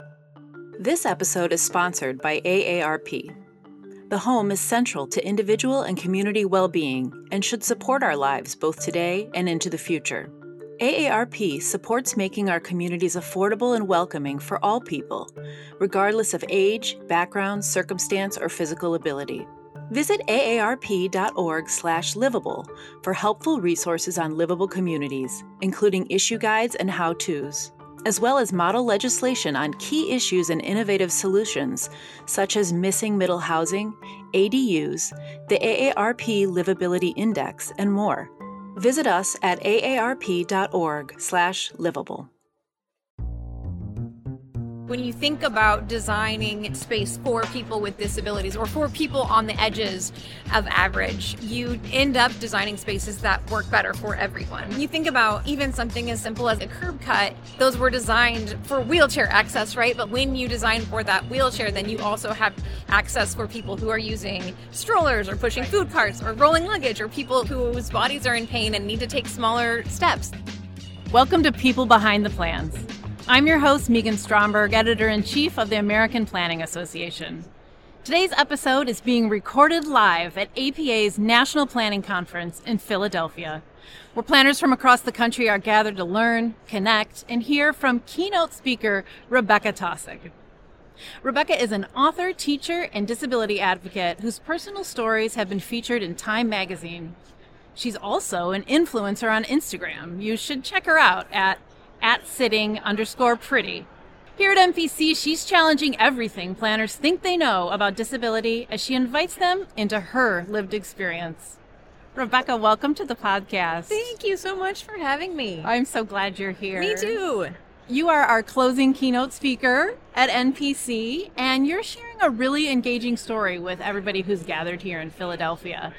This episode is sponsored by AARP. The home is central to individual and community well-being and should support our lives both today and into the future. AARP supports making our communities affordable and welcoming for all people, regardless of age, background, circumstance, or physical ability. Visit aarp.org/livable for helpful resources on livable communities, including issue guides and how-tos, as well as model legislation on key issues and innovative solutions, such as missing middle housing, ADUs, the AARP Livability Index, and more. Visit us at aarp.org/livable. When you think about designing space for people with disabilities or for people on the edges of average, you end up designing spaces that work better for everyone. You think about even something as simple as a curb cut, those were designed for wheelchair access, right? But when you design for that wheelchair, then you also have access for people who are using strollers or pushing food carts or rolling luggage, or people whose bodies are in pain and need to take smaller steps. Welcome to People Behind the Plans. I'm your host, Megan Stromberg, Editor-in-Chief of the American Planning Association. Today's episode is being recorded live at APA's National Planning Conference in Philadelphia, where planners from across the country are gathered to learn, connect, and hear from keynote speaker Rebecca Taussig. Rebecca is an author, teacher, and disability advocate whose personal stories have been featured in Time magazine. She's also an influencer on Instagram. You should check her out at @sitting_pretty. Here at MPC, she's challenging everything planners think they know about disability as she invites them into her lived experience. Rebecca, welcome to the podcast. Thank you so much for having me. I'm so glad you're here. Me too. You are our closing keynote speaker at NPC, and you're sharing a really engaging story with everybody who's gathered here in Philadelphia.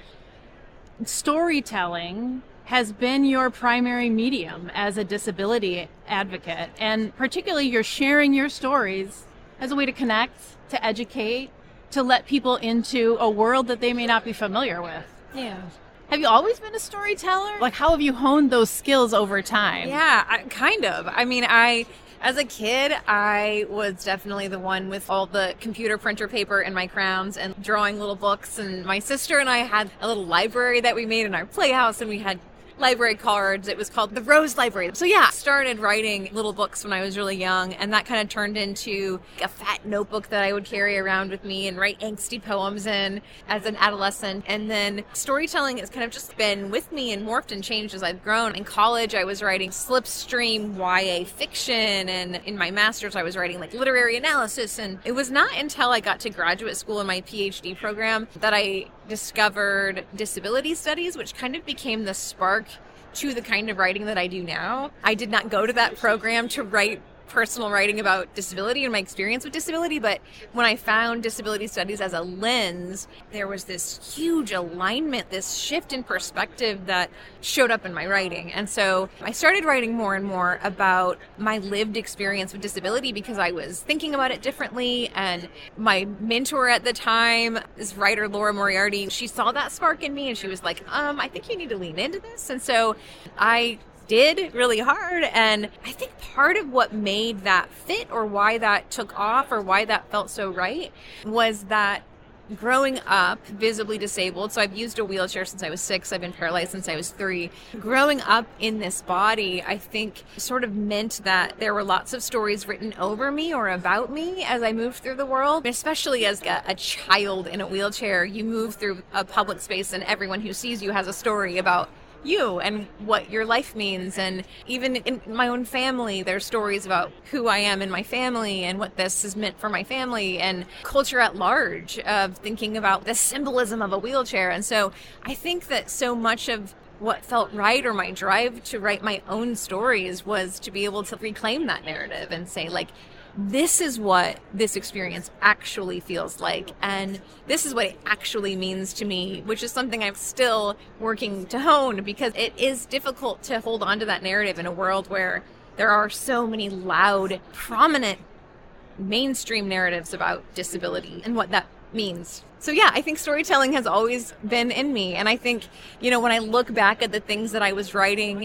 Storytelling has been your primary medium as a disability advocate, and particularly you're sharing your stories as a way to connect, to educate, to let people into a world that they may not be familiar with. Yeah. Have you always been a storyteller? Like, how have you honed those skills over time? Yeah, kind of. I mean, as a kid, I was definitely the one with all the computer printer paper and my crowns and drawing little books. And my sister and I had a little library that we made in our playhouse, and we had library cards. It was called the Rose Library. So yeah, I started writing little books when I was really young, and that kind of turned into a fat notebook that I would carry around with me and write angsty poems in as an adolescent. And then storytelling has kind of just been with me and morphed and changed as I've grown. In college, I was writing slipstream YA fiction, and in my master's, I was writing like literary analysis. And it was not until I got to graduate school in my PhD program that I discovered disability studies, which kind of became the spark to the kind of writing that I do now. I did not go to that program to write personal writing about disability and my experience with disability, but when I found disability studies as a lens, there was this huge alignment, this shift in perspective that showed up in my writing. And so I started writing more and more about my lived experience with disability because I was thinking about it differently. And my mentor at the time, this writer, Laura Moriarty, she saw that spark in me and she was like, I think you need to lean into this. And so I did really hard. And I think part of what made that fit, or why that took off, or why that felt so right, was that growing up visibly disabled, so I've used a wheelchair since I was 6, I've been paralyzed since I was 3. Growing up in this body, I think sort of meant that there were lots of stories written over me or about me as I moved through the world. Especially as a child in a wheelchair, you move through a public space and everyone who sees you has a story about you and what your life means. And even in my own family, there's stories about who I am in my family and what this has meant for my family, and culture at large of thinking about the symbolism of a wheelchair. And so I think that so much of what felt right, or my drive to write my own stories, was to be able to reclaim that narrative and say, like, this is what this experience actually feels like, and this is what it actually means to me, which is something I'm still working to hone, because it is difficult to hold on to that narrative in a world where there are so many loud, prominent, mainstream narratives about disability and what that means. So yeah, I think storytelling has always been in me, and I think, when I look back at the things that I was writing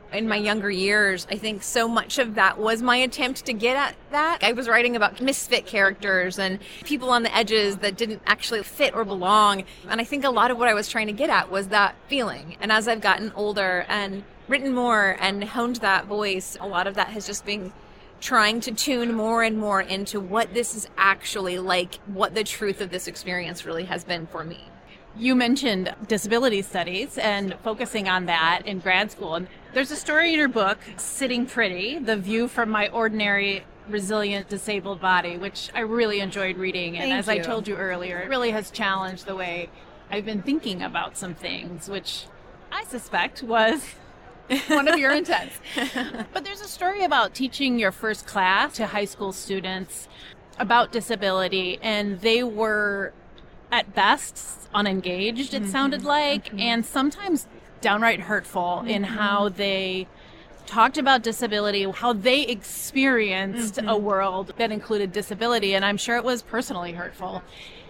in my younger years, I think so much of that was my attempt to get at that. I was writing about misfit characters and people on the edges that didn't actually fit or belong. And I think a lot of what I was trying to get at was that feeling. And as I've gotten older and written more and honed that voice, a lot of that has just been trying to tune more and more into what this is actually like, what the truth of this experience really has been for me. You mentioned disability studies and focusing on that in grad school. And there's a story in your book, Sitting Pretty, The View from My Ordinary Resilient Disabled Body, which I really enjoyed reading. And as I told you earlier, it really has challenged the way I've been thinking about some things, which I suspect was one of your intents. But there's a story about teaching your first class to high school students about disability, and they were at best unengaged, it sounded like, and sometimes downright hurtful in how they talked about disability, how they experienced a world that included disability, and I'm sure it was personally hurtful.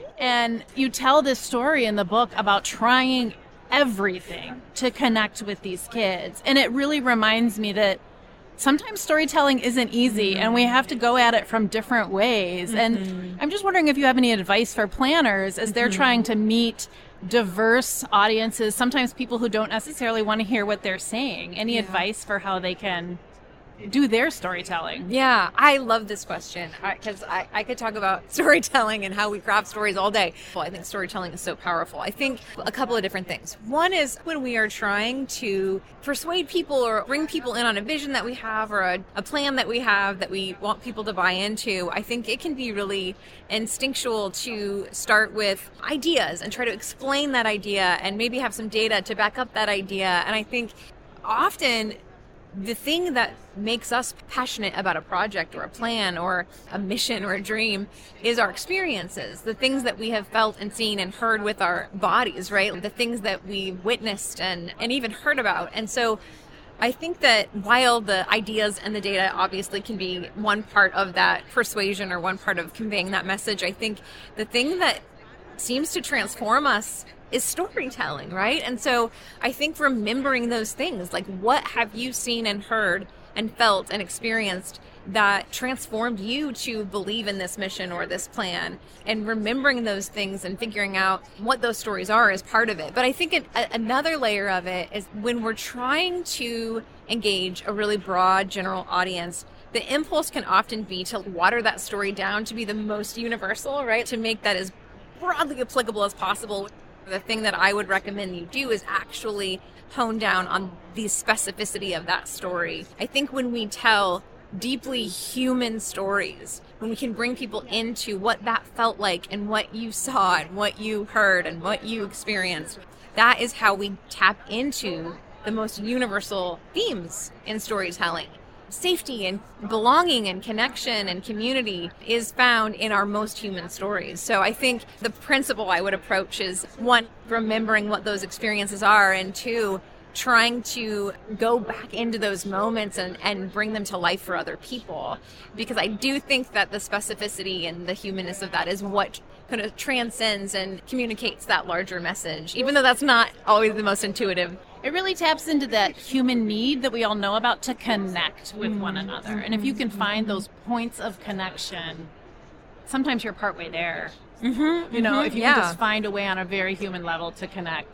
And you tell this story in the book about trying everything to connect with these kids, and it really reminds me that sometimes storytelling isn't easy and we have to go at it from different ways. And I'm just wondering if you have any advice for planners as they're trying to meet diverse audiences, sometimes people who don't necessarily want to hear what they're saying. Any advice for how they can do their storytelling? Yeah, I love this question because I could talk about storytelling and how we craft stories all day. Well, I think storytelling is so powerful. I think a couple of different things. One is when we are trying to persuade people or bring people in on a vision that we have or a plan that we have that we want people to buy into, I think it can be really instinctual to start with ideas and try to explain that idea and maybe have some data to back up that idea. And I think often the thing that makes us passionate about a project or a plan or a mission or a dream is our experiences, the things that we have felt and seen and heard with our bodies, right? The things that we witnessed and even heard about. And so I think that while the ideas and the data obviously can be one part of that persuasion or one part of conveying that message, I think the thing that seems to transform us is storytelling, right? And so I think remembering those things, like what have you seen and heard and felt and experienced that transformed you to believe in this mission or this plan, and remembering those things and figuring out what those stories are is part of it. But I think another layer of it is when we're trying to engage a really broad general audience, the impulse can often be to water that story down to be the most universal, right? To make that as broadly applicable as possible. The thing that I would recommend you do is actually hone down on the specificity of that story. I think when we tell deeply human stories, when we can bring people into what that felt like and what you saw and what you heard and what you experienced, that is how we tap into the most universal themes in storytelling. Safety and belonging and connection and community is found in our most human stories. So I think the principle I would approach is, one, remembering what those experiences are, and two, trying to go back into those moments and bring them to life for other people. Because I do think that the specificity and the humanness of that is what kind of transcends and communicates that larger message, even though that's not always the most intuitive. It really taps into that human need that we all know about to connect with one another. And if you can find those points of connection, sometimes you're partway there. If you can just find a way on a very human level to connect.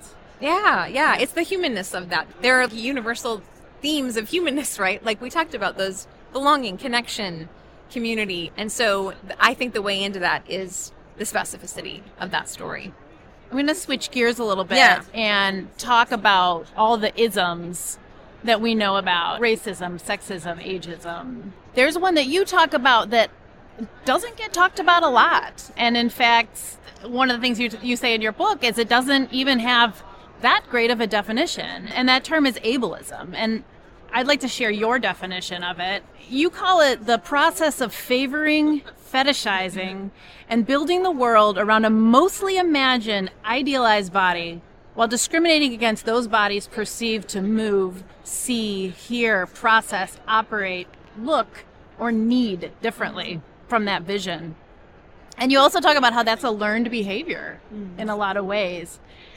Yeah. It's the humanness of that. There are universal themes of humanness, right? Like we talked about, those belonging, connection, community. And so I think the way into that is the specificity of that story. I'm going to switch gears a little bit and talk about all the isms that we know about: racism, sexism, ageism. There's one that you talk about that doesn't get talked about a lot. And in fact, one of the things you say in your book is it doesn't even have that great of a definition. And that term is ableism. And I'd like to share your definition of it. You call it the process of favoring, fetishizing, and building the world around a mostly imagined, idealized body while discriminating against those bodies perceived to move, see, hear, process, operate, look, or need differently from that vision. And you also talk about how that's a learned behavior in a lot of ways.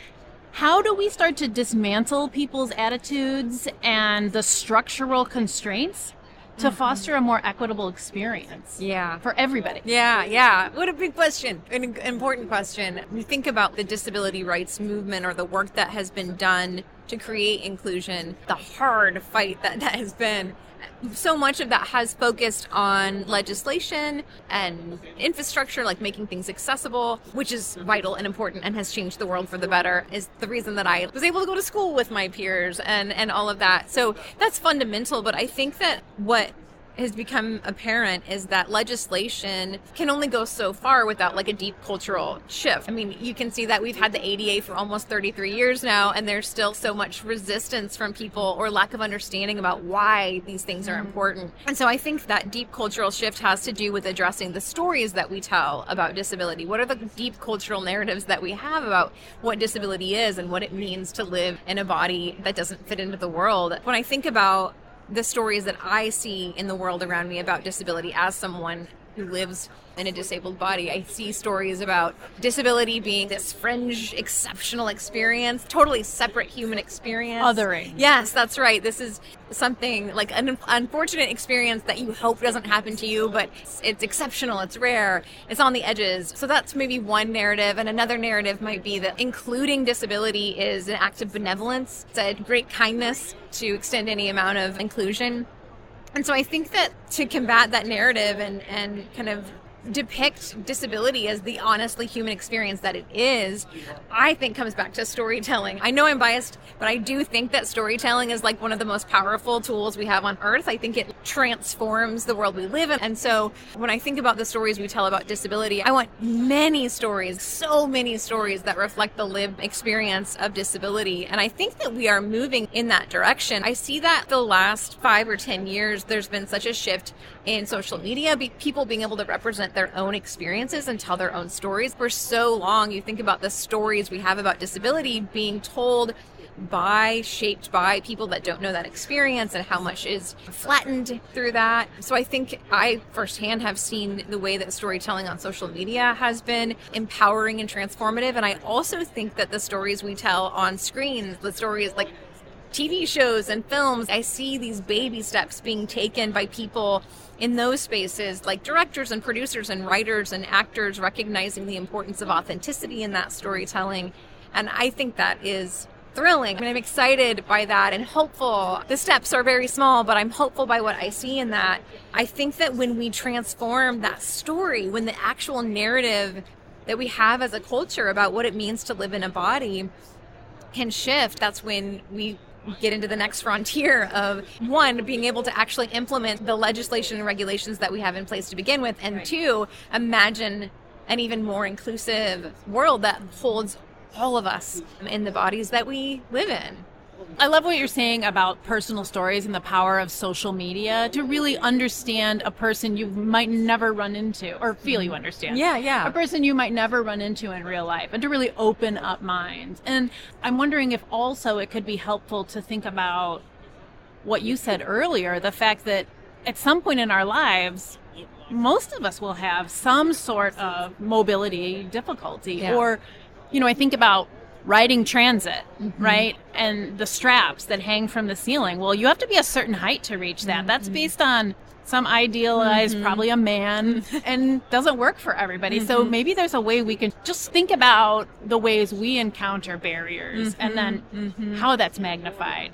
How do we start to dismantle people's attitudes and the structural constraints to foster a more equitable experience for everybody? Yeah. What a big question. An important question. We think about the disability rights movement or the work that has been done to create inclusion, the hard fight that has been. So much of that has focused on legislation and infrastructure, like making things accessible, which is vital and important and has changed the world for the better, is the reason that I was able to go to school with my peers and all of that. So that's fundamental. But I think that what has become apparent is that legislation can only go so far without like a deep cultural shift. I mean, you can see that we've had the ADA for almost 33 years now, and there's still so much resistance from people or lack of understanding about why these things are important. And so I think that deep cultural shift has to do with addressing the stories that we tell about disability. What are the deep cultural narratives that we have about what disability is and what it means to live in a body that doesn't fit into the world? When I think about the stories that I see in the world around me about disability as someone who lives in a disabled body, I see stories about disability being this fringe, exceptional experience, totally separate human experience. Othering. Yes, that's right. This is something like an unfortunate experience that you hope doesn't happen to you, but it's exceptional, it's rare, it's on the edges. So that's maybe one narrative. And another narrative might be that including disability is an act of benevolence. It's a great kindness to extend any amount of inclusion. And so I think that to combat that narrative and kind of depict disability as the honestly human experience that it is, I think comes back to storytelling. I know I'm biased, but I do think that storytelling is like one of the most powerful tools we have on earth. I think it transforms the world we live in. And so when I think about the stories we tell about disability, I want many stories, so many stories that reflect the lived experience of disability. And I think that we are moving in that direction. I see that the last 5 or 10 years, there's been such a shift in social media, people being able to represent their own experiences and tell their own stories. For so long, you think about the stories we have about disability being told shaped by people that don't know that experience and how much is flattened through that. So I think I firsthand have seen the way that storytelling on social media has been empowering and transformative. And I also think that the stories we tell on screens, the stories like TV shows and films, I see these baby steps being taken by people in those spaces, like directors and producers and writers and actors, recognizing the importance of authenticity in that storytelling. And I think that is thrilling. I mean, I'm excited by that and hopeful. The steps are very small, but I'm hopeful by what I see in that. I think that when we transform that story, when the actual narrative that we have as a culture about what it means to live in a body can shift, that's when we get into the next frontier of, one, being able to actually implement the legislation and regulations that we have in place to begin with, and two, imagine an even more inclusive world that holds all of us in the bodies that we live in. I love what you're saying about personal stories and the power of social media to really understand a person you might never run into or feel you understand. Yeah. A person you might never run into in real life, and to really open up minds. And I'm wondering if also it could be helpful to think about what you said earlier, the fact that at some point in our lives, most of us will have some sort of mobility difficulty. Or, I think about riding transit, right? And the straps that hang from the ceiling. Well, you have to be a certain height to reach that. That's based on some idealized, probably a man, and doesn't work for everybody. So maybe there's a way we can just think about the ways we encounter barriers and then how that's magnified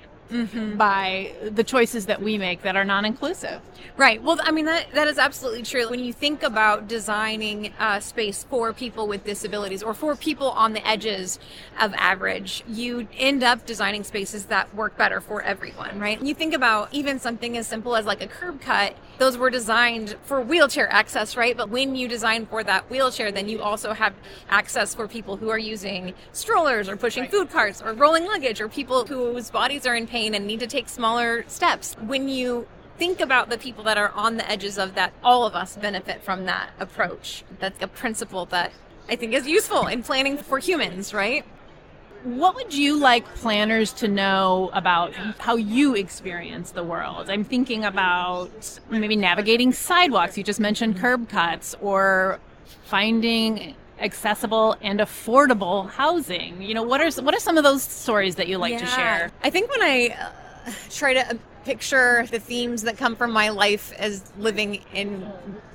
by the choices that we make that are non-inclusive. Right. Well, I mean, that is absolutely true. When you think about designing space for people with disabilities or for people on the edges of average, you end up designing spaces that work better for everyone, right? You think about even something as simple as like a curb cut. Those were designed for wheelchair access, right? But when you design for that wheelchair, then you also have access for people who are using strollers or pushing food carts or rolling luggage, or people whose bodies are in pain and need to take smaller steps. When you think about the people that are on the edges of that, all of us benefit from that approach. That's a principle that I think is useful in planning for humans, right? What would you like planners to know about how you experience the world? I'm thinking about maybe navigating sidewalks. You just mentioned curb cuts, or finding accessible and affordable housing. What are some of those stories that you like to share? I think when I try to picture the themes that come from my life as living in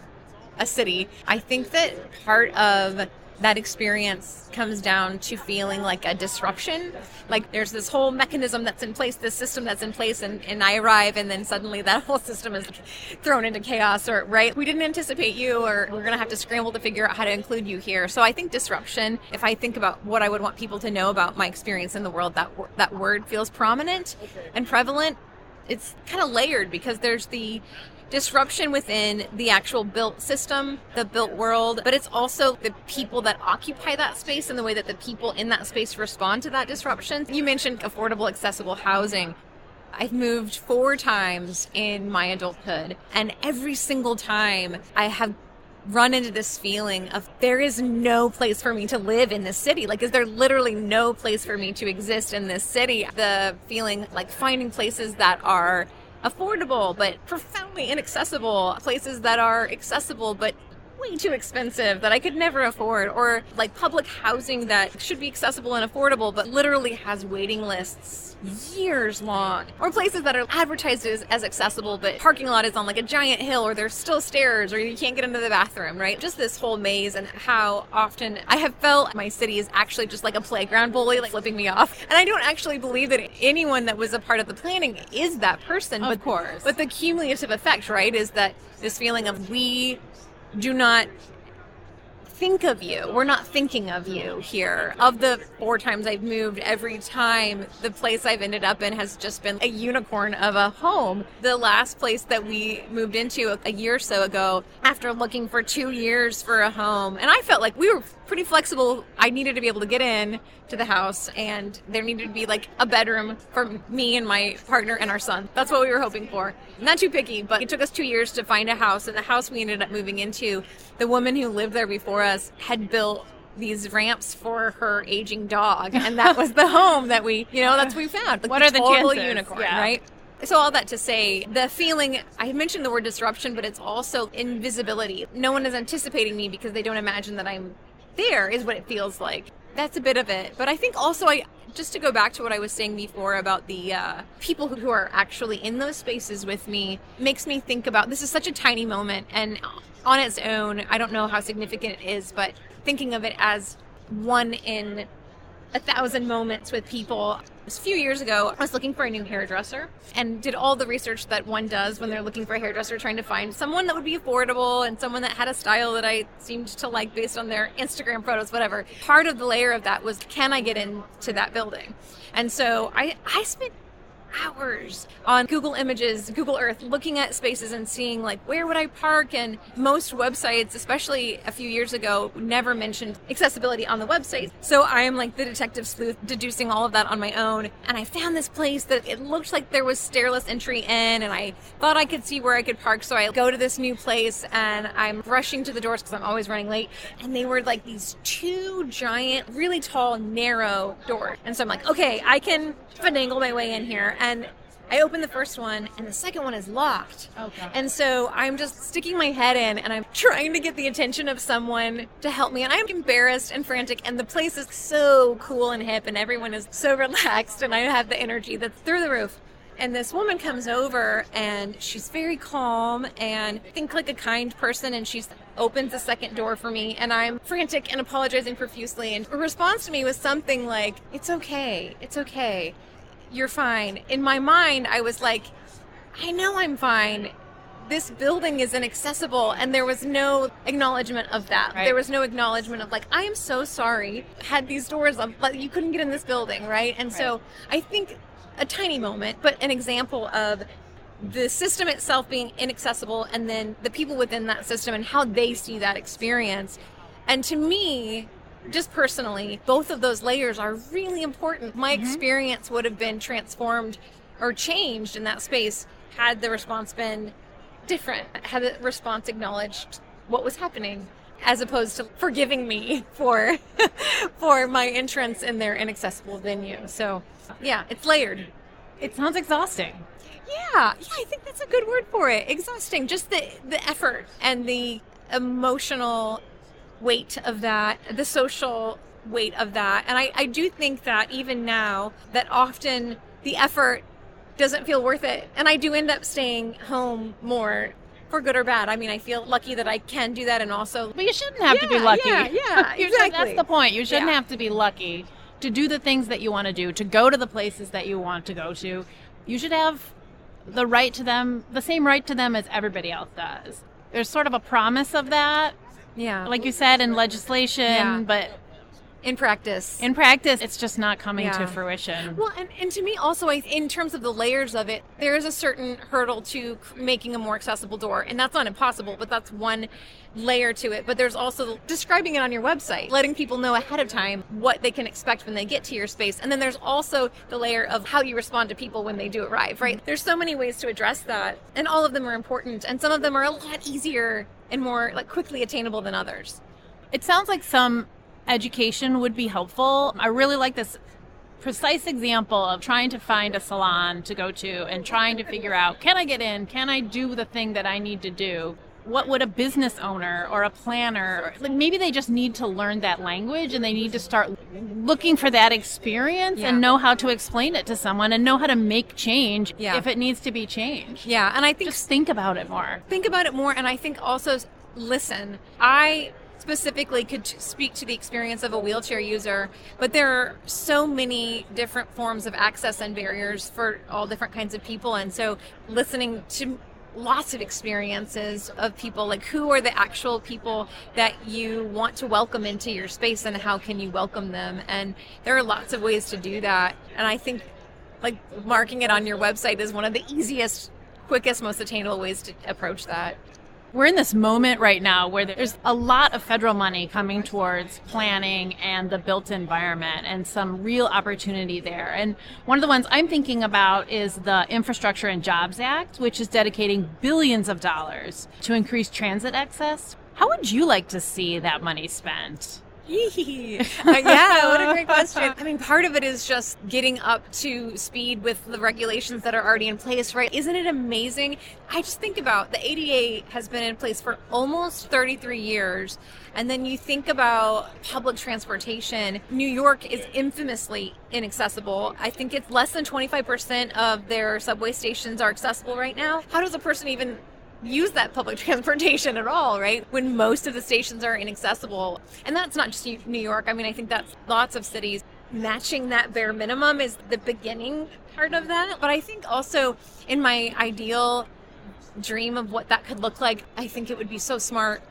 a city, I think that part of that experience comes down to feeling like a disruption. Like there's this whole mechanism that's in place, this system that's in place, and I arrive, and then suddenly that whole system is thrown into chaos, or right, we didn't anticipate you, or we're going to have to scramble to figure out how to include you here. So I think disruption, if I think about what I would want people to know about my experience in the world, that word feels prominent and prevalent. It's kind of layered because there's the disruption within the actual built system, the built world, but it's also the people that occupy that space and the way that the people in that space respond to that disruption. You mentioned affordable, accessible housing. I've moved 4 times in my adulthood, and every single time I have run into this feeling of there is no place for me to live in this city. Like, is there literally no place for me to exist in this city? The feeling like finding places that are affordable but profoundly inaccessible, places that are accessible but way too expensive that I could never afford, or like public housing that should be accessible and affordable but literally has waiting lists years long, or places that are advertised as accessible but parking lot is on like a giant hill, or there's still stairs, or you can't get into the bathroom, right? Just this whole maze, and how often I have felt my city is actually just like a playground bully, like flipping me off. And I don't actually believe that anyone that was a part of the planning is that person. Of course. But the cumulative effect, right, is that this feeling of we do not think of you. We're not thinking of you here. Of the 4 times I've moved, every time the place I've ended up in has just been a unicorn of a home. The last place that we moved into a year or so ago, after looking for 2 years for a home, and I felt like we were pretty flexible. I needed to be able to get in to the house, and there needed to be like a bedroom for me and my partner and our son. That's what we were hoping for. Not too picky, but it took us 2 years to find a house, and the house we ended up moving into, the woman who lived there before us had built these ramps for her aging dog, and that was the home that that's what we found. Like, what are the total chances? Unicorn, Yeah. right? So all that to say, the feeling, I mentioned the word disruption, but it's also invisibility. No one is anticipating me because they don't imagine that I'm there, is what it feels like. That's a bit of it. But I think also, just to go back to what I was saying before about the people who are actually in those spaces with me, makes me think about, this is such a tiny moment, and on its own, I don't know how significant it is, but thinking of it as one in 1,000 moments with people. A few years ago, I was looking for a new hairdresser and did all the research that one does when they're looking for a hairdresser, trying to find someone that would be affordable and someone that had a style that I seemed to like based on their Instagram photos, whatever. Part of the layer of that was, can I get into that building? And so I spent hours on Google Images, Google Earth, looking at spaces and seeing like, where would I park? And most websites, especially a few years ago, never mentioned accessibility on the website. So I am like the detective sleuth, deducing all of that on my own. And I found this place that it looked like there was stairless entry in, and I thought I could see where I could park. So I go to this new place, and I'm rushing to the doors because I'm always running late. And they were like these 2 giant, really tall, narrow doors. And so I'm like, okay, I can finagle my way in here. And I open the first one, and the second one is locked. Okay. And so I'm just sticking my head in, and I'm trying to get the attention of someone to help me. And I'm embarrassed and frantic, and the place is so cool and hip, and everyone is so relaxed, and I have the energy that's through the roof. And this woman comes over, and she's very calm and think like a kind person, and she opens the second door for me, and I'm frantic and apologizing profusely. And her response to me was something like, it's okay, you're fine. In my mind, I was like, I know I'm fine. This building is inaccessible, and there was no acknowledgement of that. Right. There was no acknowledgement of like, I am so sorry. Had these doors up, but you couldn't get in this building, right? And so I think a tiny moment, but an example of the system itself being inaccessible, and then the people within that system and how they see that experience. And to me, just personally, both of those layers are really important. My experience would have been transformed or changed in that space had the response been different, had the response acknowledged what was happening, as opposed to forgiving me for my entrance in their inaccessible venue. So yeah, it's layered. It sounds exhausting. Yeah, I think that's a good word for it. Exhausting. Just the effort and the emotional weight of that, the social weight of that. And I do think that even now, that often the effort doesn't feel worth it. And I do end up staying home more, for good or bad. I mean, I feel lucky that I can do that, and also... But you shouldn't have to be lucky. Yeah, exactly. That's the point. You shouldn't have to be lucky to do the things that you want to do, to go to the places that you want to go to. You should have the right to them, the same right to them as everybody else does. There's sort of a promise of that. Yeah. Like you said, in legislation, but... In practice, it's just not coming to fruition. Well, and to me also, in terms of the layers of it, there is a certain hurdle to making a more accessible door. And that's not impossible, but that's one layer to it. But there's also describing it on your website, letting people know ahead of time what they can expect when they get to your space. And then there's also the layer of how you respond to people when they do arrive, right? There's so many ways to address that. And all of them are important. And some of them are a lot easier and more quickly attainable than others. It sounds like some education would be helpful. I really like this precise example of trying to find a salon to go to and trying to figure out, can I get in? Can I do the thing that I need to do? What would a business owner or a planner, maybe they just need to learn that language, and they need to start looking for that experience and know how to explain it to someone and know how to make change if it needs to be changed. Yeah, and I think... Just think about it more. And I think also listen. I specifically could speak to the experience of a wheelchair user, but there are so many different forms of access and barriers for all different kinds of people. And so listening to lots of experiences of people, who are the actual people that you want to welcome into your space, and how can you welcome them? And there are lots of ways to do that. And I think marking it on your website is one of the easiest, quickest, most attainable ways to approach that. We're in this moment right now where there's a lot of federal money coming towards planning and the built environment, and some real opportunity there. And one of the ones I'm thinking about is the Infrastructure and Jobs Act, which is dedicating billions of dollars to increase transit access. How would you like to see that money spent? Yeah, what a great question. I mean, part of it is just getting up to speed with the regulations that are already in place, right? Isn't it amazing? I just think about the ADA has been in place for almost 33 years. And then you think about public transportation. New York is infamously inaccessible. I think it's less than 25% of their subway stations are accessible right now. How does a person even use that public transportation at all, right? When most of the stations are inaccessible. And that's not just New York. I mean, I think that's lots of cities. Matching that bare minimum is the beginning part of that. But I think also in my ideal dream of what that could look like, I think it would be so smart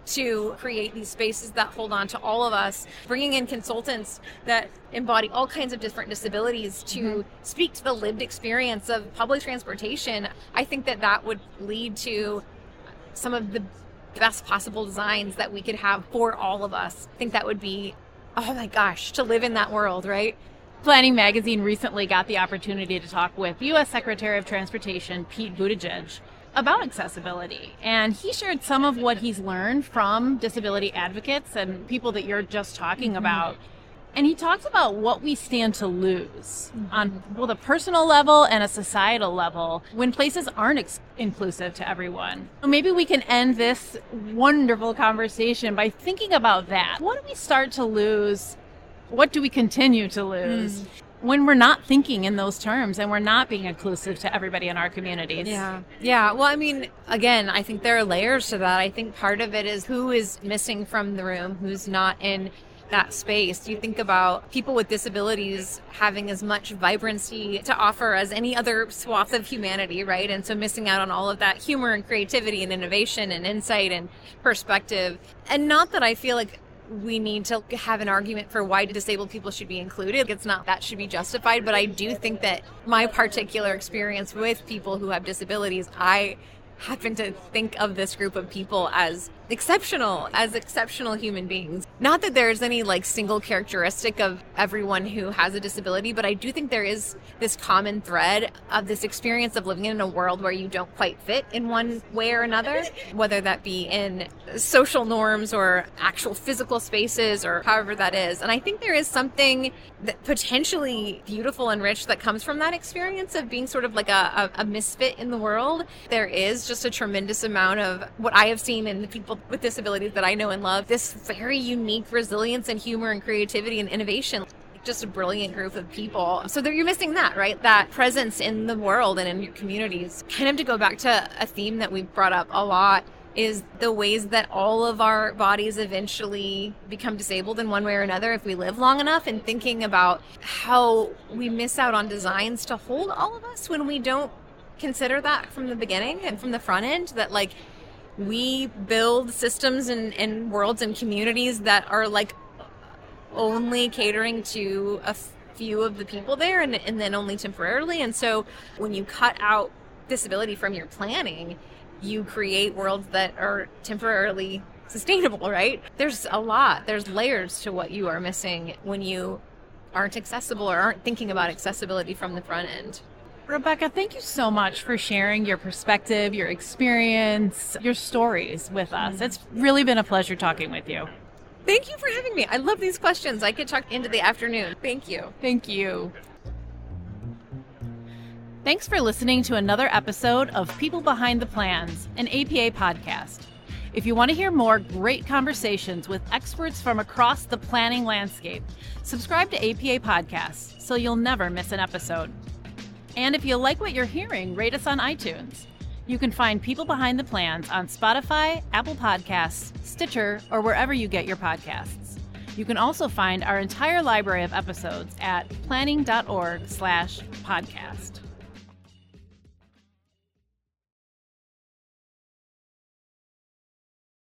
to create these spaces that hold on to all of us, bringing in consultants that embody all kinds of different disabilities to speak to the lived experience of public transportation. I think that would lead to some of the best possible designs that we could have for all of us. I think that would be, oh my gosh, to live in that world, right? Planning Magazine recently got the opportunity to talk with U.S. Secretary of Transportation Pete Buttigieg about accessibility. And he shared some of what he's learned from disability advocates and people that you're just talking about. And he talks about what we stand to lose on both a personal level and a societal level when places aren't inclusive to everyone. So maybe we can end this wonderful conversation by thinking about that. What do we start to lose? What do we continue to lose when we're not thinking in those terms and we're not being inclusive to everybody in our communities? Yeah. Well, I mean, again, I think there are layers to that. I think part of it is who is missing from the room, who's not in that space. You think about people with disabilities having as much vibrancy to offer as any other swath of humanity, right? And so missing out on all of that humor and creativity and innovation and insight and perspective. And not that I feel like we need to have an argument for why disabled people should be included. It's not that should be justified, but I do think that my particular experience with people who have disabilities, I happen to think of this group of people as exceptional human beings. Not that there's any single characteristic of everyone who has a disability, but I do think there is this common thread of this experience of living in a world where you don't quite fit in one way or another, whether that be in social norms or actual physical spaces or however that is. And I think there is something that potentially beautiful and rich that comes from that experience of being sort of like a misfit in the world. There is just a tremendous amount of what I have seen in the people with disabilities that I know and love, this very unique resilience and humor and creativity and innovation. Just a brilliant group of people. So you're missing that, right? That presence in the world and in your communities. Kind of to go back to a theme that we've brought up a lot is the ways that all of our bodies eventually become disabled in one way or another if we live long enough, and thinking about how we miss out on designs to hold all of us when we don't consider that from the beginning and from the front end, that like we build systems and worlds and communities that are like only catering to a few of the people there and then only temporarily. And so when you cut out disability from your planning, you create worlds that are temporarily sustainable, right? There's layers to what you are missing when you aren't accessible or aren't thinking about accessibility from the front end. Rebecca, thank you so much for sharing your perspective, your experience, your stories with us. It's really been a pleasure talking with you. Thank you for having me. I love these questions. I could talk into the afternoon. Thank you. Thank you. Thanks for listening to another episode of People Behind the Plans, an APA podcast. If you want to hear more great conversations with experts from across the planning landscape, subscribe to APA Podcasts so you'll never miss an episode. And if you like what you're hearing, rate us on iTunes. You can find People Behind the Plans on Spotify, Apple Podcasts, Stitcher, or wherever you get your podcasts. You can also find our entire library of episodes at planning.org/podcast.